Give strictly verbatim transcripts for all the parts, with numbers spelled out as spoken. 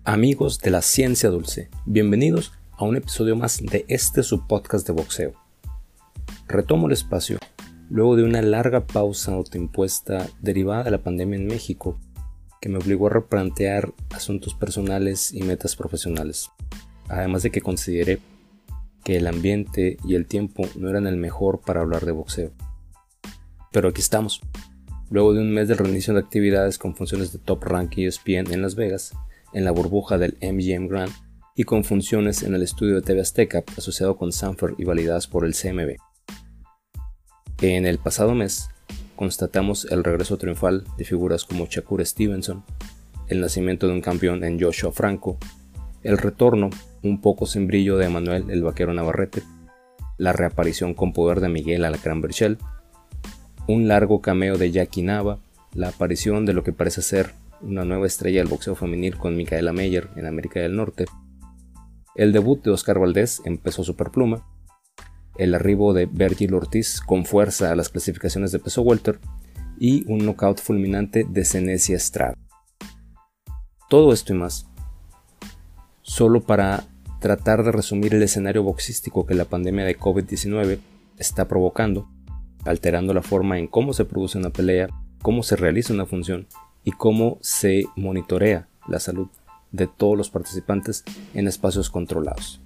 Amigos de la ciencia dulce, bienvenidos a un episodio más de este subpodcast de boxeo. Retomo el espacio luego de una larga pausa autoimpuesta derivada de la pandemia en México que me obligó a replantear asuntos personales y metas profesionales, además de que consideré que el ambiente y el tiempo no eran el mejor para hablar de boxeo. Pero aquí estamos, luego de un mes del reinicio de actividades con funciones de Top Rank y E S P N en Las Vegas, en la burbuja del M G M Grand y con funciones en el estudio de T V Azteca asociado con Sanfer y validadas por el C M B. En el pasado mes constatamos el regreso triunfal de figuras como Shakur Stevenson, el nacimiento de un campeón en Joshua Franco, el retorno un poco sin brillo de Emanuel el Vaquero Navarrete, la reaparición con poder de Miguel Alacrán Berchelt, un largo cameo de Jackie Nava, la aparición de lo que parece ser una nueva estrella del boxeo femenil con Micaela Meyer en América del Norte, el debut de Oscar Valdez en peso superpluma, el arribo de Vergil Ortiz con fuerza a las clasificaciones de peso welter y un knockout fulminante de Zenesia Estrada. Todo esto y más, solo para tratar de resumir el escenario boxístico que la pandemia de COVID diecinueve está provocando, alterando la forma en cómo se produce una pelea, cómo se realiza una función y cómo se monitorea la salud de todos los participantes en espacios controlados.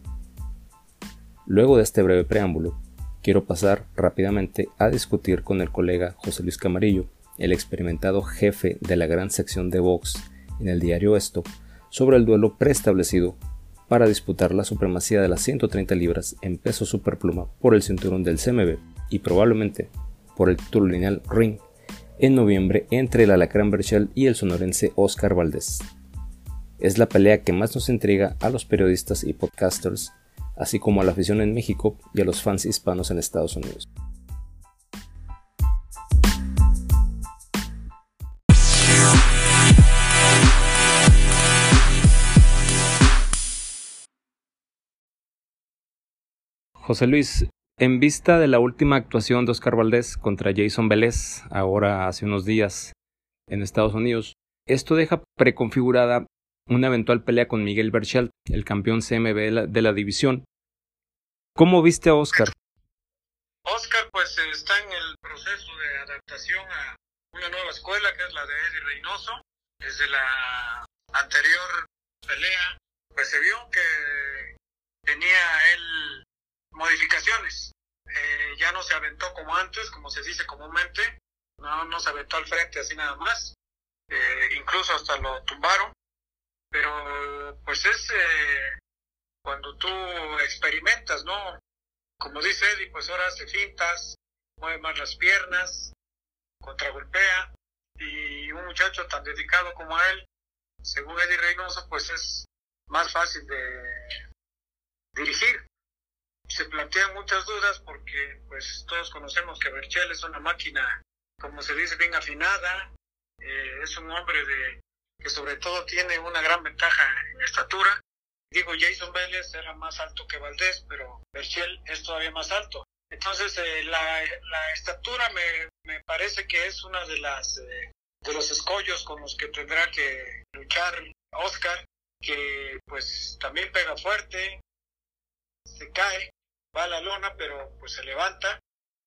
Luego de este breve preámbulo, quiero pasar rápidamente a discutir con el colega José Luis Camarillo, el experimentado jefe de la gran sección de box en el diario Esto, sobre el duelo preestablecido para disputar la supremacía de las ciento treinta libras en peso superpluma por el cinturón del C M B y probablemente por el título lineal Ring en noviembre entre el Alacrán Berchelt y el sonorense Oscar Valdez. Es la pelea que más nos intriga a los periodistas y podcasters, así como a la afición en México y a los fans hispanos en Estados Unidos. José Luis, en vista de la última actuación de Oscar Valdez contra Jason Vélez, ahora hace unos días en Estados Unidos, esto deja preconfigurada una eventual pelea con Miguel Berchelt, el campeón C M B de la, de la división. ¿Cómo viste a Oscar? Oscar pues está en el proceso de adaptación a una nueva escuela que es la de Eddie Reynoso. Desde la anterior pelea pues se vio que tenía él modificaciones, eh, ya no se aventó como antes, como se dice comúnmente, no, no se aventó al frente así nada más, eh, incluso hasta lo tumbaron, pero pues es eh, cuando tú experimentas, ¿no? Como dice Eddie, pues ahora hace fintas, mueve más las piernas, contragolpea, y un muchacho tan dedicado como él, según Eddie Reynoso, pues es más fácil de dirigir. Se plantean muchas dudas porque pues todos conocemos que Berchelt es una máquina, como se dice, bien afinada, eh, es un hombre de que sobre todo tiene una gran ventaja en estatura. Digo, Jason Vélez era más alto que Valdez, pero Berchelt es todavía más alto. Entonces eh, la, la estatura me, me parece que es una de las eh, de los escollos con los que tendrá que luchar Oscar, que pues también pega fuerte, se cae, va a la lona, pero pues se levanta.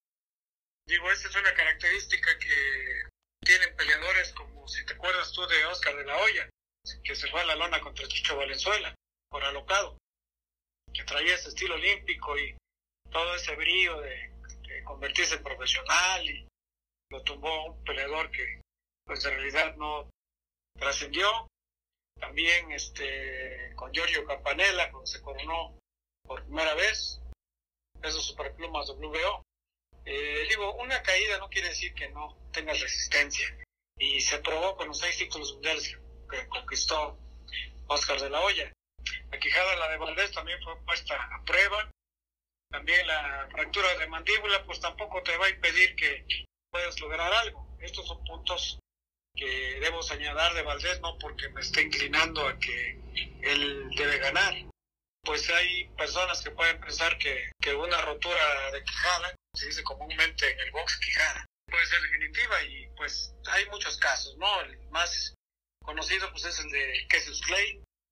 Digo, esta es una característica que tienen peleadores como, si te acuerdas tú de Oscar de la Hoya, que se fue a la lona contra Chicho Valenzuela, por alocado, que traía ese estilo olímpico y todo ese brío de, de convertirse en profesional, y lo tumbó un peleador que pues en realidad no trascendió. También este con Giorgio Campanella, cuando se coronó por primera vez, esos superplumas W B O. Eh, digo, una caída no quiere decir que no tengas resistencia, y se probó con los seis títulos mundiales que conquistó Oscar de la Hoya. La quijada, la de Valdez, también fue puesta a prueba. También la fractura de mandíbula pues tampoco te va a impedir que puedas lograr algo. Estos son puntos que debo señalar de Valdez, no porque me esté inclinando a que él debe ganar. Pues hay personas que pueden pensar que, que una rotura de quijada, se dice comúnmente en el box quijada, puede ser definitiva, y pues hay muchos casos, ¿no? El más conocido pues es el de Cassius Clay,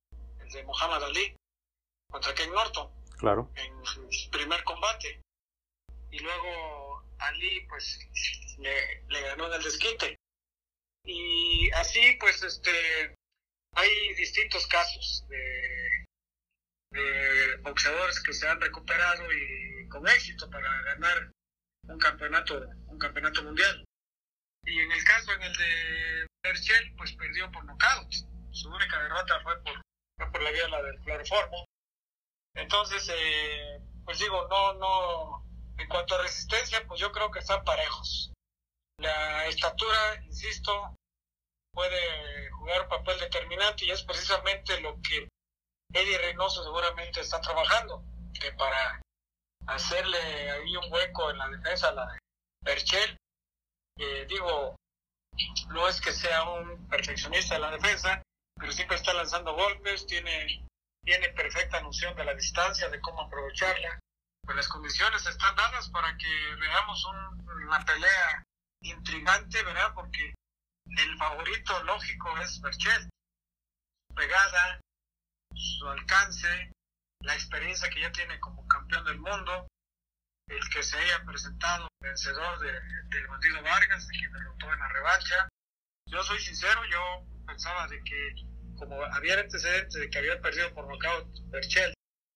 el de Muhammad Ali contra Ken Norton. Claro. En su primer combate. Y luego Ali pues le, le ganó en el desquite. Y así pues este hay distintos casos de, de boxeadores que se han recuperado y con éxito para ganar un campeonato, un campeonato mundial. Y en el caso en el de Berchelt, pues perdió por nocaut. Su única derrota fue por, fue por la vía la del cloroformo. Entonces, eh, pues digo, no, no, en cuanto a resistencia, pues yo creo que están parejos. La estatura, insisto, puede jugar un papel determinante y es precisamente lo que Eddie Reynoso seguramente está trabajando, que para hacerle ahí un hueco en la defensa a la de Berchelt, eh, digo, no es que sea un perfeccionista de la defensa, pero siempre está lanzando golpes, tiene, tiene perfecta noción de la distancia, de cómo aprovecharla. Pues las condiciones están dadas para que veamos un, una pelea intrigante, ¿verdad? Porque el favorito lógico es Berchelt. Su pegada, su alcance, la experiencia que ya tiene como campeón del mundo, el que se haya presentado vencedor de, del bandido Vargas, de quien derrotó en la revancha. Yo soy sincero, yo pensaba de que como había antecedentes de que había perdido por nocaut Berchelt,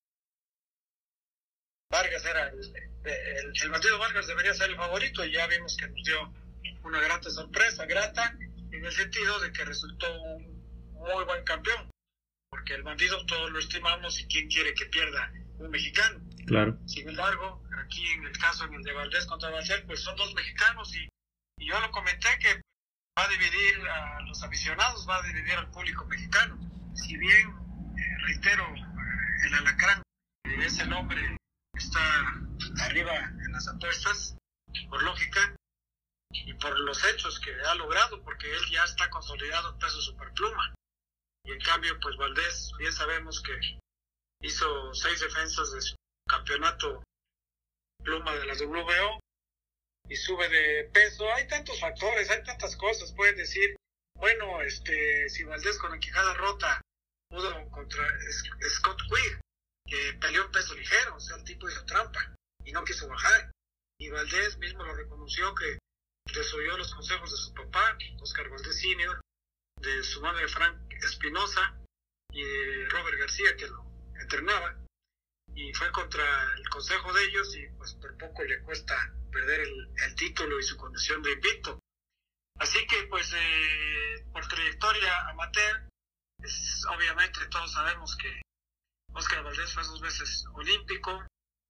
Vargas era el, el, el bandido Vargas debería ser el favorito, y ya vimos que nos dio una grata sorpresa, grata en el sentido de que resultó un muy buen campeón, porque el bandido todos lo estimamos y quién quiere que pierda un mexicano. Claro. Sin embargo, aquí en el caso en el de Valdés contra Berchelt, pues son dos mexicanos y, y yo lo comenté que va a dividir a los aficionados, va a dividir al público mexicano. Si bien, eh, reitero, eh, el Alacrán, eh, ese nombre está arriba en las apuestas, por lógica, y por los hechos que ha logrado, porque él ya está consolidado en peso superpluma. Y en cambio, pues Valdés, bien sabemos que hizo seis defensas de su campeonato pluma de la W O y sube de peso. Hay tantos factores, hay tantas cosas. Pueden decir, bueno, este, si Valdés con la quijada rota pudo contra Scott Quigg, que peleó en peso ligero, o sea, el tipo hizo trampa y no quiso bajar. Y Valdés mismo lo reconoció, que desoyó los consejos de su papá, Oscar Valdés senior, de su madre Frank Espinosa y de Robert García, que lo entrenaba, y fue contra el consejo de ellos, y pues por poco le cuesta perder el, el título y su condición de invicto. Así que pues eh, por trayectoria amateur, es, obviamente todos sabemos que Oscar Valdés fue dos veces olímpico,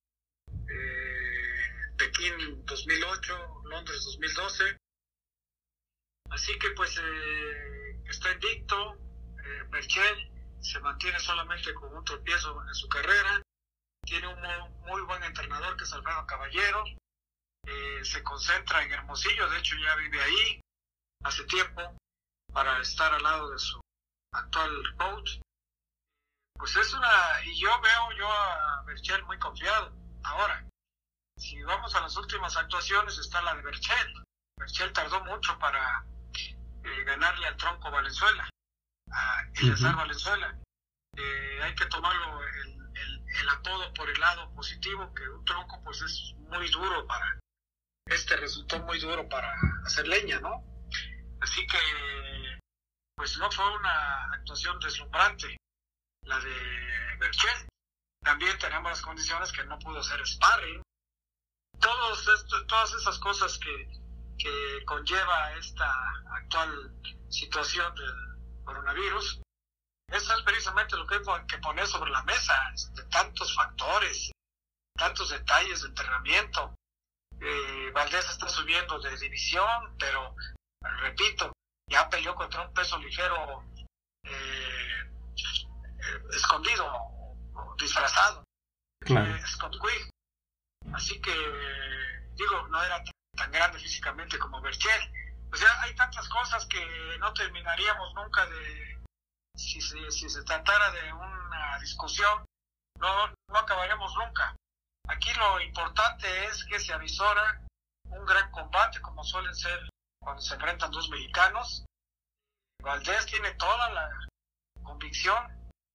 eh, Pekín dos mil ocho, Londres dos mil doce, así que pues eh, está invicto. eh, Berchelt se mantiene solamente con un tropiezo en su carrera, tiene un muy, muy buen entrenador que es Alfredo Caballero, eh, se concentra en Hermosillo, de hecho ya vive ahí hace tiempo para estar al lado de su actual coach. Pues es una, y yo veo yo a Berchelt muy confiado. Ahora, si vamos a las últimas actuaciones, está la de Berchelt. Berchelt tardó mucho para eh, ganarle al Tronco Valenzuela, a Eleazar uh-huh. Valenzuela. Eh, hay que tomarlo el, el, el apodo por el lado positivo, que un Tronco pues es muy duro para, este resultó muy duro para hacer leña, ¿no? Así que, pues no fue una actuación deslumbrante la de Berchelt. También tenemos las condiciones que no pudo hacer sparring. Todos esto, todas esas cosas que, que conlleva esta actual situación del coronavirus, eso es precisamente lo que hay que poner sobre la mesa, de tantos factores, tantos detalles de entrenamiento. Eh, Valdés está subiendo de división, pero repito, ya peleó contra un peso ligero eh, eh, escondido o, o disfrazado, claro. eh, Scott Quigg. Así que, digo, no era tan grande físicamente como Berchelt. O sea, hay tantas cosas que no terminaríamos nunca de, si se, si se tratara de una discusión, no, no acabaremos nunca. Aquí lo importante es que se avisora un gran combate, como suelen ser cuando se enfrentan dos mexicanos. Valdés tiene toda la convicción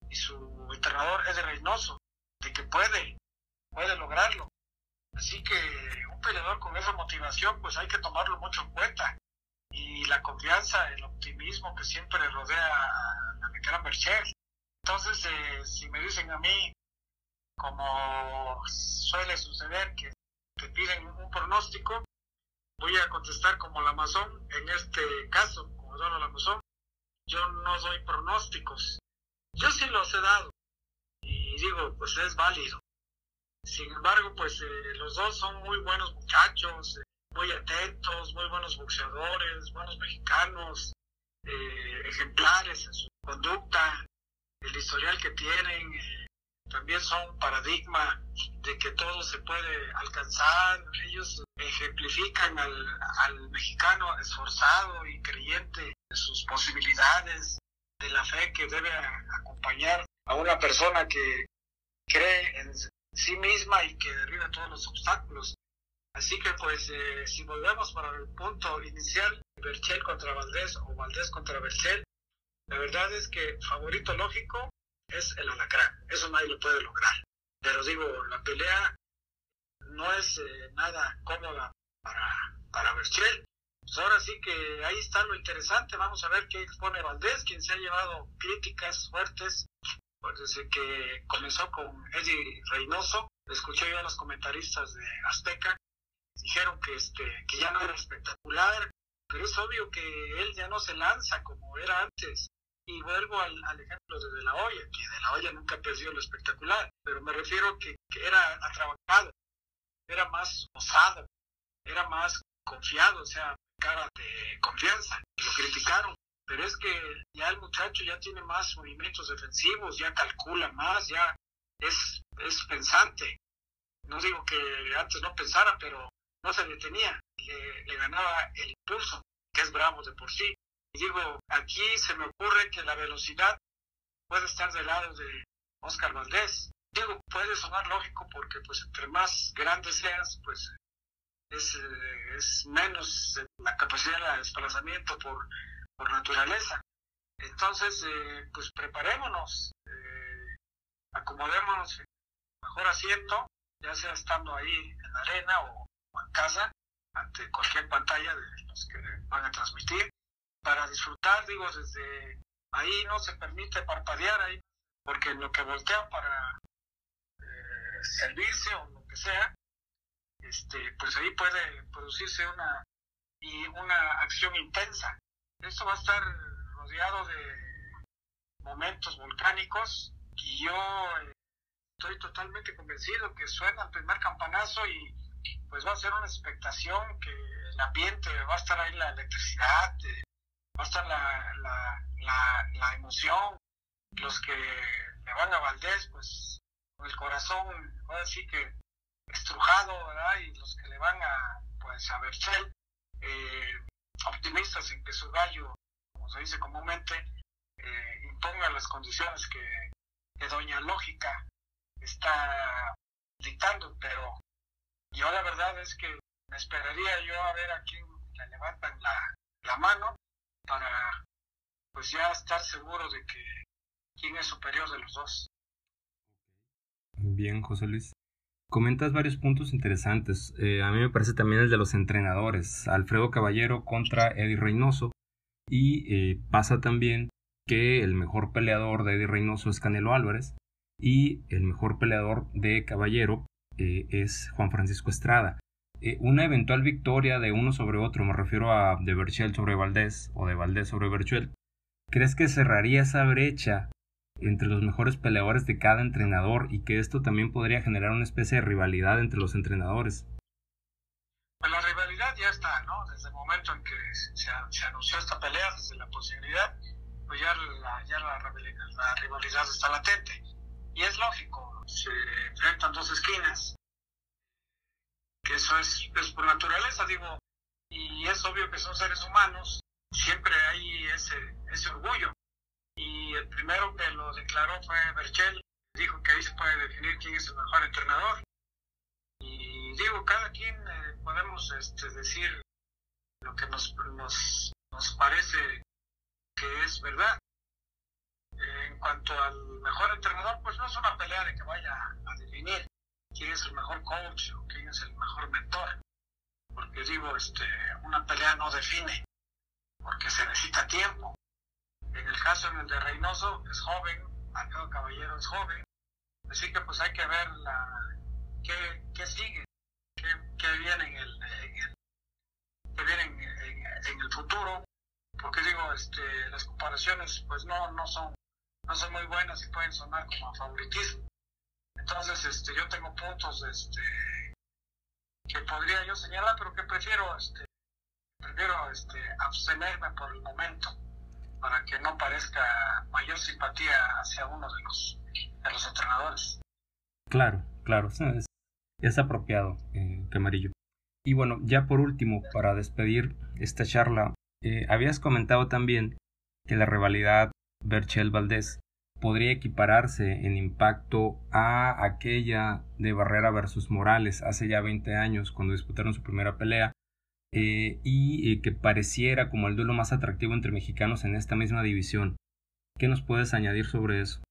y su entrenador Eddie Reynoso, de que puede, puede lograrlo. Así que un peleador con esa motivación, pues hay que tomarlo mucho en cuenta. Y la confianza, el optimismo que siempre rodea a la veterana Berchelt. Entonces, eh, si me dicen a mí, como suele suceder, que te piden un pronóstico, voy a contestar como la Amazon, en este caso, como Donald Amazon, yo no doy pronósticos. Yo sí los he dado, y digo, pues es válido. Sin embargo, pues eh, los dos son muy buenos muchachos, eh, muy atentos, muy buenos boxeadores, buenos mexicanos, eh, ejemplares en su conducta, el historial que tienen, eh, también son paradigma de que todo se puede alcanzar. Ellos ejemplifican al, al mexicano esforzado y creyente de sus posibilidades, de la fe que debe acompañar a una persona que cree en sí misma y que derriba todos los obstáculos. Así que pues eh, si volvemos para el punto inicial, Berchelt contra Valdés o Valdés contra Berchelt, la verdad es que favorito lógico es el Alacrán, eso nadie lo puede lograr. Pero digo, la pelea no es eh, nada cómoda para, para Berchelt. Pues ahora sí que ahí está lo interesante, vamos a ver qué expone Valdés, quien se ha llevado críticas fuertes pues desde que comenzó con Eddie Reynoso. Escuché yo a los comentaristas de Azteca, dijeron que este que ya no era espectacular, pero es obvio que él ya no se lanza como era antes. Y vuelvo al, al ejemplo de De La Hoya, que De La Hoya nunca perdió lo espectacular, pero me refiero que, que era atrabajado, era más osado, era más confiado, o sea, cara de confianza. Lo criticaron, pero es que ya el muchacho ya tiene más movimientos defensivos, ya calcula más, ya es, es pensante. No digo que antes no pensara, pero no se detenía, le, le ganaba el impulso, que es bravo de por sí. Y digo, aquí se me ocurre que la velocidad puede estar del lado de Oscar Valdés. Digo, puede sonar lógico porque pues entre más grande seas, pues es, eh, es menos la capacidad de desplazamiento por, por naturaleza. Entonces, eh, pues preparémonos, eh, acomodémonos en mejor asiento, ya sea estando ahí en la arena o, o en casa, ante cualquier pantalla de los que van a transmitir, para disfrutar. Digo, desde ahí no se permite parpadear ahí, porque en lo que voltean para eh, servirse o lo que sea, este, pues ahí puede producirse una y una acción intensa. Esto va a estar rodeado de momentos volcánicos y yo eh, estoy totalmente convencido que suena el primer campanazo y pues va a ser una expectación, que el ambiente va a estar ahí, la electricidad, eh, va a estar la, la, la, la emoción. Los que le van a Valdés, pues con el corazón, voy a decir que estrujado, ¿verdad? Y los que le van a, pues, a Berchelt, eh, optimistas en que su gallo, como se dice comúnmente, eh, imponga las condiciones que, que Doña Lógica está dictando. Pero yo la verdad es que me esperaría yo a ver a quién le levantan la, la mano para pues ya estar seguro de que quién es superior de los dos. Bien, José Luis. Comentas varios puntos interesantes. Eh, a mí me parece también el de los entrenadores. Alfredo Caballero contra Eddie Reynoso. Y eh, pasa también que el mejor peleador de Eddie Reynoso es Canelo Álvarez. Y el mejor peleador de Caballero eh, es Juan Francisco Estrada. Eh, una eventual victoria de uno sobre otro, me refiero a de Berchelt sobre Valdés o de Valdés sobre Berchelt, ¿crees que cerraría esa brecha entre los mejores peleadores de cada entrenador y que esto también podría generar una especie de rivalidad entre los entrenadores? Pues la rivalidad ya está, ¿no? Desde el momento en que se, se anunció esta pelea, desde la posibilidad, pues ya la, ya la, la rivalidad está latente. Y es lógico, se enfrentan dos esquinas, que eso es, es por naturaleza, digo, y es obvio que son seres humanos, siempre hay ese, ese orgullo. Y el primero que lo declaró fue Berchelt, dijo que ahí se puede definir quién es el mejor entrenador. Y digo, cada quien eh, podemos este, decir lo que nos, nos, nos parece que es verdad. En en cuanto al mejor entrenador, pues no es una pelea de que vaya a definir quién es el mejor coach o quién es el mejor mentor. Porque digo, este, una pelea no define, porque se necesita tiempo. En el caso en el de Reynoso, es joven, Alfredo Caballero es joven, así que pues hay que ver la, qué, qué sigue, qué, qué viene en el, en el, qué viene en, en, en el futuro, porque digo, este, las comparaciones pues no, no son, no son muy buenas y pueden sonar como favoritismo. Entonces, este, yo tengo puntos, este, que podría yo señalar, pero que prefiero, este, prefiero, este, abstenerme por el momento, para que no parezca mayor simpatía hacia uno de los, de los entrenadores. Claro, claro, es, es apropiado, eh, Camarillo. Y bueno, ya por último, para despedir esta charla, eh, habías comentado también que la rivalidad Berchelt-Valdés podría equipararse en impacto a aquella de Barrera versus Morales hace ya veinte años, cuando disputaron su primera pelea, eh, y eh, que pareciera como el duelo más atractivo entre mexicanos en esta misma división. ¿Qué nos puedes añadir sobre eso?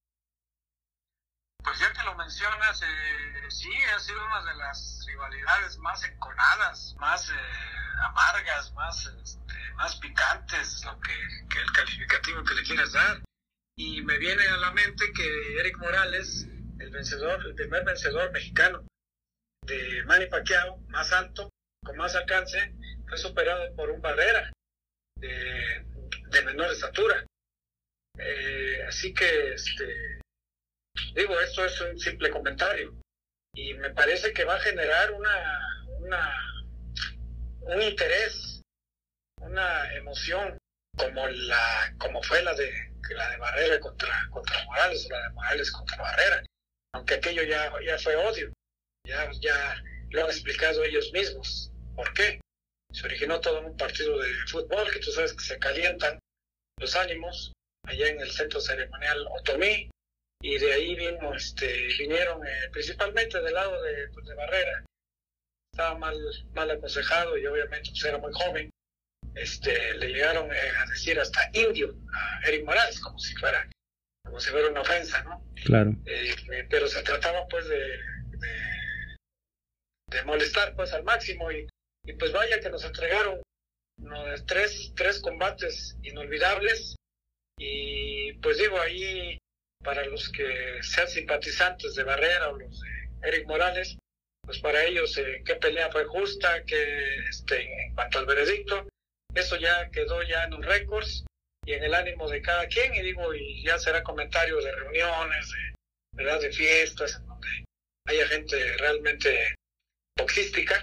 Pues ya que lo mencionas, eh, sí, ha sido una de las rivalidades más enconadas, más eh, amargas, más, este, más picantes, lo que, que el calificativo que le quieras dar. Y me viene a la mente que Eric Morales, el vencedor, el primer vencedor mexicano de Manny Pacquiao, más alto, con más alcance, fue superado por un Barrera de, de menor estatura. Eh, así que, este, digo, esto es un simple comentario. Y me parece que va a generar una, una un interés, una emoción, como la como fue la de la de Barrera contra, contra Morales, o la de Morales contra Barrera, aunque aquello ya, ya fue odio, ya, ya lo han explicado ellos mismos. ¿Por qué? Se originó todo en un partido de fútbol, que tú sabes que se calientan los ánimos, allá en el centro ceremonial Otomí, y de ahí vino, este, vinieron eh, principalmente del lado de, pues, de Barrera. Estaba mal, mal aconsejado y obviamente pues, era muy joven. Este, le llegaron eh, a decir hasta indio a Eric Morales, como si fuera como si fuera una ofensa, ¿no? Claro. Eh, eh, pero se trataba pues de, de, de molestar pues al máximo y, y pues vaya que nos entregaron ¿no? tres, tres combates inolvidables y pues digo ahí para los que sean simpatizantes de Barrera o los de Eric Morales, pues para ellos eh, qué pelea fue justa, que este, en cuanto al veredicto, eso ya quedó ya en un récord y en el ánimo de cada quien, y digo, y ya será comentario de reuniones, de, ¿verdad? de fiestas, en donde haya gente realmente boxística,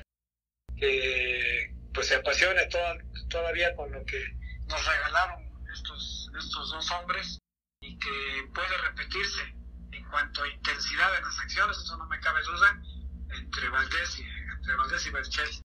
que pues se apasione toda, todavía con lo que nos regalaron estos, estos dos hombres, y que puede repetirse en cuanto a intensidad de las acciones, eso no me cabe duda, entre Valdés y, entre Valdés y Berchelt.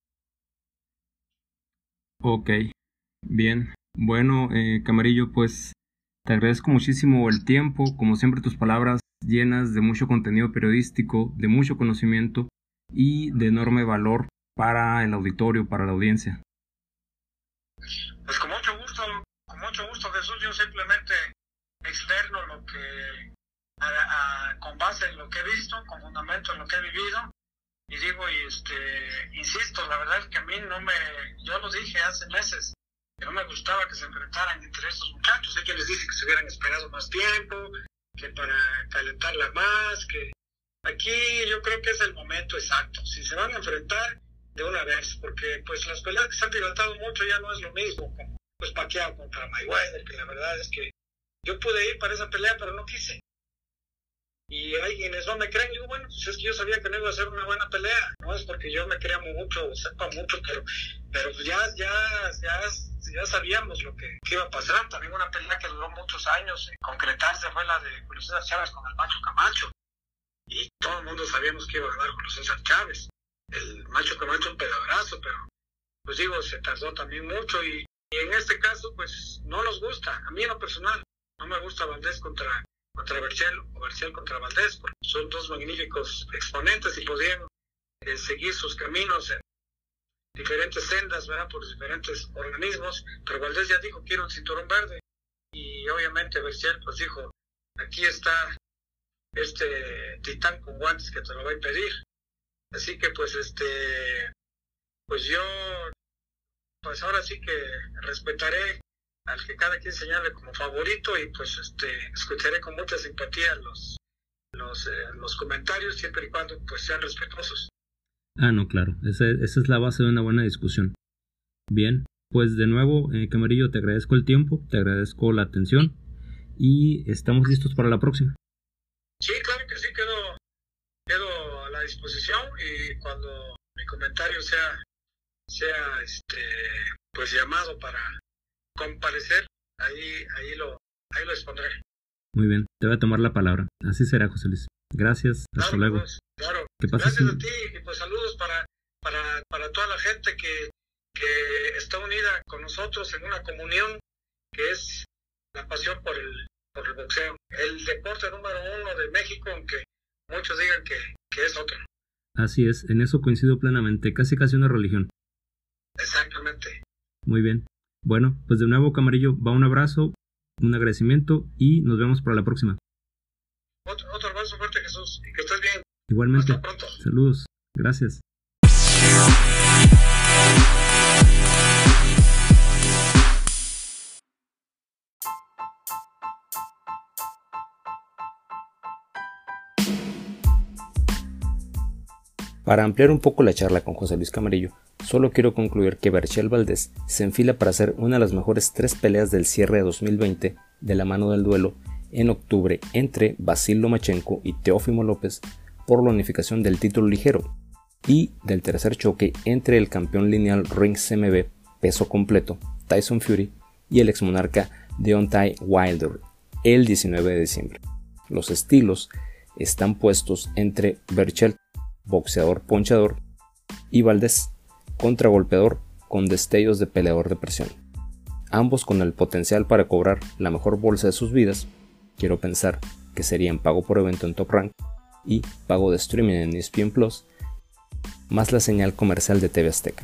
Ok, bien. Bueno, eh, Camarillo, pues te agradezco muchísimo el tiempo, como siempre tus palabras llenas de mucho contenido periodístico, de mucho conocimiento y de enorme valor para el auditorio, para la audiencia. Pues con mucho gusto, con mucho gusto Jesús, yo simplemente externo lo que, a, a, con base en lo que he visto, con fundamento en lo que he vivido, y digo, y este, insisto, la verdad es que a mí no me, yo lo dije hace meses, que no me gustaba que se enfrentaran entre estos muchachos. Hay quien les dice que se hubieran esperado más tiempo, que para calentarla más, que aquí yo creo que es el momento exacto. Si se van a enfrentar, de una vez, porque pues las peleas que se han dilatado mucho ya no es lo mismo, como pues Pacquiao contra Mayweather, que la verdad es que yo pude ir para esa pelea, pero no quise. Y hay quienes no me creen, digo, bueno, pues es que yo sabía que no iba a ser una buena pelea, no es porque yo me crea mucho, sepa mucho, pero pero pues ya, ya, ya, ya sabíamos lo que, que iba a pasar. También una pelea que duró muchos años en concretarse fue la de Julio César Chávez con el Macho Camacho, y todo el mundo sabíamos que iba a ganar Julio César Chávez. El Macho Camacho un pedabrazo, pero pues digo, se tardó también mucho, y, y en este caso pues no nos gusta, a mí en lo personal no me gusta Valdés contra contra Berchelt o Berchelt contra Valdés, porque son dos magníficos exponentes y podían eh, seguir sus caminos en diferentes sendas, ¿verdad? Por diferentes organismos, pero Valdés ya dijo quiero un cinturón verde, y obviamente Berchelt pues dijo aquí está este titán con guantes que te lo va a impedir. Así que pues este, pues yo, pues ahora sí que respetaré al que cada quien señale como favorito y pues este escucharé con mucha simpatía los los, eh, los comentarios siempre y cuando pues sean respetuosos. Ah, no, claro, esa, esa es la base de una buena discusión. Bien, pues de nuevo, eh, Camarillo, te agradezco el tiempo, te agradezco la atención y estamos listos para la próxima. Sí, claro que sí, quedo, quedo a la disposición y cuando mi comentario sea, sea este, pues llamado para comparecer, ahí, ahí, lo, ahí lo expondré. Muy bien, te voy a tomar la palabra. Así será, José Luis. Gracias, hasta claro, luego. Pues, claro. Que pases Gracias un... a ti y pues saludos para, para, para toda la gente que, que está unida con nosotros en una comunión que es la pasión por el, por el boxeo. El deporte número uno de México, aunque muchos digan que, que es otro. Así es, en eso coincido plenamente, casi casi una religión. Exactamente. Muy bien. Bueno, pues de nuevo, Camarillo, va un abrazo, un agradecimiento y nos vemos para la próxima. Otro, otro abrazo fuerte, Jesús, y que estés bien. Igualmente. Hasta pronto. Saludos. Gracias. Para ampliar un poco la charla con José Luis Camarillo, solo quiero concluir que Berchel Valdés se enfila para hacer una de las mejores tres peleas del cierre de dos mil veinte de la mano del duelo en octubre entre Vasil Lomachenko y Teófimo López por la unificación del título ligero y del tercer choque entre el campeón lineal Rings M B peso completo Tyson Fury y el exmonarca Deontay Wilder el diecinueve de diciembre. Los estilos están puestos entre Berchel, boxeador ponchador, y Valdés, contragolpeador con destellos de peleador de presión. Ambos con el potencial para cobrar la mejor bolsa de sus vidas, quiero pensar que serían pago por evento en Top Rank y pago de streaming en E S P N Plus, más la señal comercial de T V Azteca.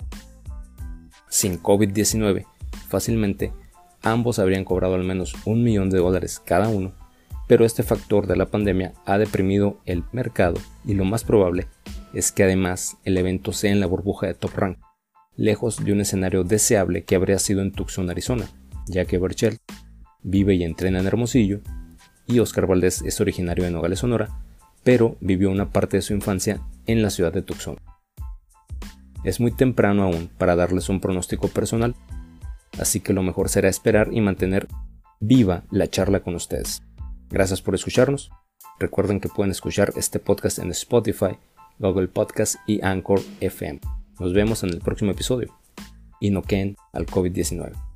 Sin COVID diecinueve, fácilmente ambos habrían cobrado al menos un millón de dólares cada uno, pero este factor de la pandemia ha deprimido el mercado y lo más probable es que además el evento sea en la burbuja de Top Rank, lejos de un escenario deseable que habría sido en Tucson, Arizona, ya que Berchel vive y entrena en Hermosillo y Oscar Valdés es originario de Nogales, Sonora, pero vivió una parte de su infancia en la ciudad de Tucson. Es muy temprano aún para darles un pronóstico personal, así que lo mejor será esperar y mantener viva la charla con ustedes. Gracias por escucharnos. Recuerden que pueden escuchar este podcast en Spotify, Google Podcast y Anchor F M. Nos vemos en el próximo episodio. Y no queden al COVID diecinueve.